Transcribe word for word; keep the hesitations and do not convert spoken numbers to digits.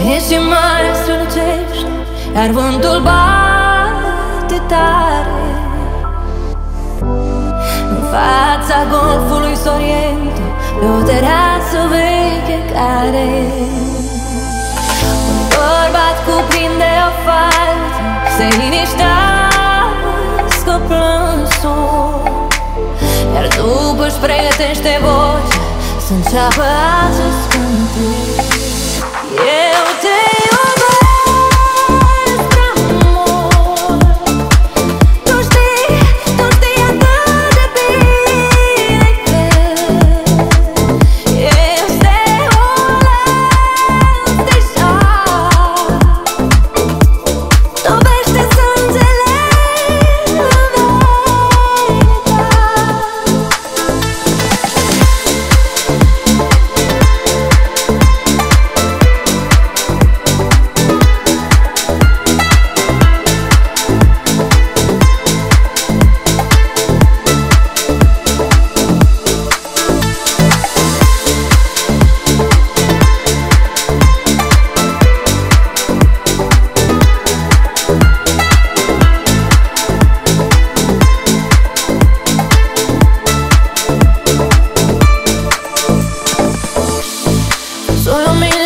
Ești mai strălucești, iar vântul bate tare în fața golfului Sorrento, pe o terasă veche care un bărbat cuprinde o fată, se liniștească plânsul, iar după își pregătește vocea să înceapă acest cântec. Eu te iubesc prea mult, tu știi, tu știi atât de bine că este un lău deșart. Dovește să înțeleg lumea ta. Solo mi